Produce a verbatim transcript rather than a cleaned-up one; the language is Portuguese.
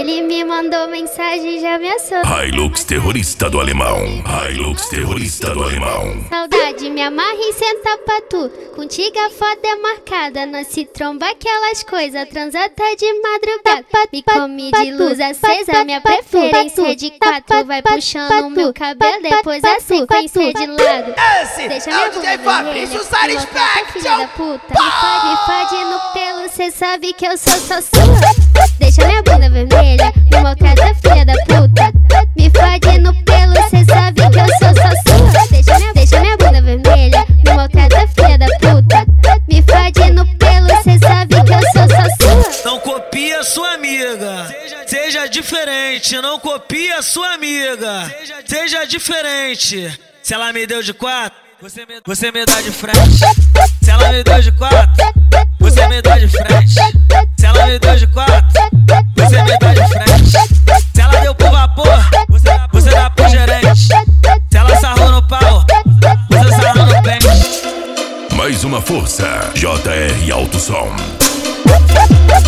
Ele me mandou mensagem e já ameaçou. Hilux terrorista do alemão. Hilux terrorista do alemão. Saudade, me amarra e senta pra tu. Contigo a foto é marcada. Não se tromba aquelas coisas. Transa tá de madrugada. Me come de luz acesa. Minha preferência é de quatro. Vai puxando o meu cabelo. Depois a sequência de lado. Esse Deixa é minha o D J bunda Fabrício vermelha. Satisfaction. Filha da puta. Me fode, me fode no pelo. Cê sabe que eu sou só sua. Deixa minha bunda vermelha. Me maltrata, filha da puta. Me fode no pelo. Cê sabe que eu sou só sua. Deixa minha, deixa minha bunda vermelha. Me maltrata, filha da puta. Me fode no pelo. Cê sabe que eu sou só sua. Não copia sua amiga. Seja, seja diferente. Não copia sua amiga. Seja, seja diferente. Se ela me deu de quatro, você me, você me dá de frente. Se ela me deu de quatro, você me dá de frente. Se ela me deu de quatro, você me dá de frente. Se ela deu pro vapor, você dá, você dá pro gerente. Se ela sarrou no pau, você sarrou no pente. Mais uma força. J R Alto Som.